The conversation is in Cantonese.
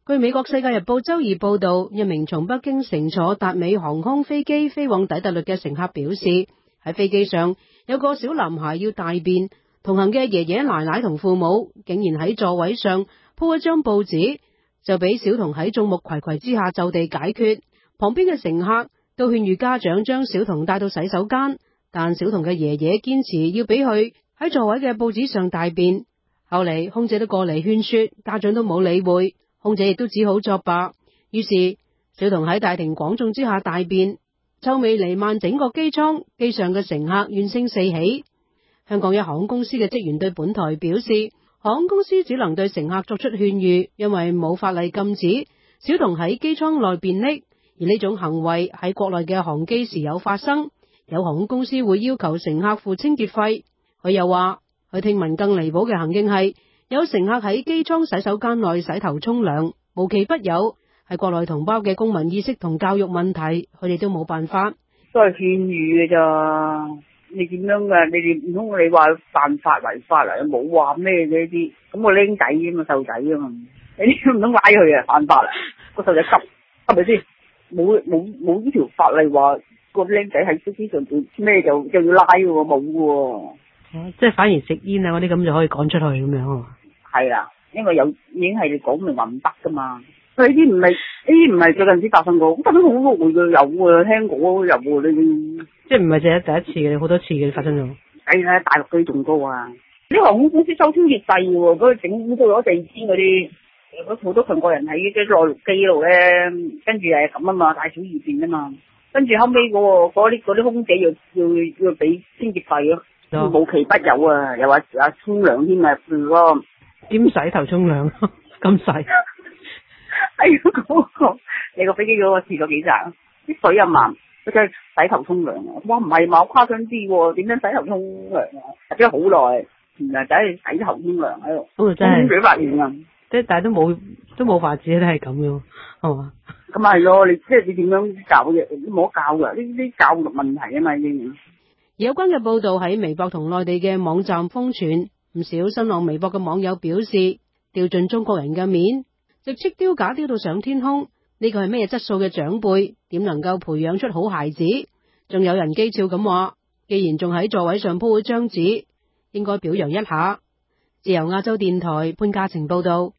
據美國《世界日報》周二報道，一名從北京乘坐達美航空飛機飛往底特律嘅乘客表示，喺飛機上有個小男孩要大便，同行嘅爺爺奶奶同父母竟然喺座位上鋪一張報紙，就俾小童喺眾目睽睽之下就地解決。旁邊嘅乘客都勸喻家長將小童帶到洗手間，但小童嘅爺爺堅持要俾佢喺座位嘅報紙上大便。後嚟空姐都過嚟勸說，家長都冇理會。空姐亦都只好作罷，於是小童喺大庭廣眾之下大便，臭味彌漫整個機艙，機上嘅乘客怨聲四起。香港一航空公司嘅職員對本台表示，航空公司只能對乘客作出勸喻，因為冇法例禁止小童喺機艙內便溺，而呢種行為喺國內嘅航機時有發生，有航空公司會要求乘客付清潔費。佢又話，佢聽聞更離譜嘅行徑係，有乘客喺機艙洗手間內洗頭沖涼，無奇不有。係國內同胞嘅公民意識同教育問題，佢哋都冇辦法。 都係勸喻嘅咋？你點樣噶？你哋唔通你話犯法違法嚟？冇話咩嘅呢啲。咁個僆仔啊嘛，細路仔啊嘛，你唔通拉佢啊？犯法啦？個細路仔急係咪先？冇呢條法例話個僆仔喺飛機上邊咩就要拉嘅喎，冇嘅喎。 即係反而食煙啊嗰啲咁就可以趕出去咁樣啊？係啦，因為已經係你講明話唔得噶嘛。呢啲唔係最近先發生過，咁發生好多回嘅有啊，聽過有喎呢。即係唔係淨係第一次嘅，好多次嘅發生咗。係啦，大陸嗰啲仲多啊。啲航空公司收清潔費喎，嗰個整污糟咗地氈嗰啲，好多強國人喺啲內陸機度咧，跟住係咁啊嘛，大小二便啊嘛，跟住後尾嗰啲空姐要俾清潔費咯。無奇不有啊！又話沖涼添啊，嗰個點洗頭沖涼咁細？ 哎呀，你個飛機嗰個試咗幾扎？啲水又慢，佢真係洗頭沖涼啊！哇，唔係嘛，好誇張啲喎，點樣洗頭沖涼啊？或者好耐，原來就係洗頭沖涼喺度，咁真係幾百年啊！ 即係但係都冇法子，都係咁樣，係嘛？ 咁係咯，你點樣教嘅？冇得教噶，呢啲教育問題啊嘛已經。 有關嘅報道喺微博同內地嘅網站瘋傳，唔少新浪微博嘅網友表示，掉盡中國人嘅面，直斥丟架丟到上天空，呢個係咩質素嘅長輩？點能夠培養出好孩子？仲有人譏誚咁話，既然仲喺座位上鋪咗張紙，應該表揚一下。自由亞洲電台潘嘉晴報道。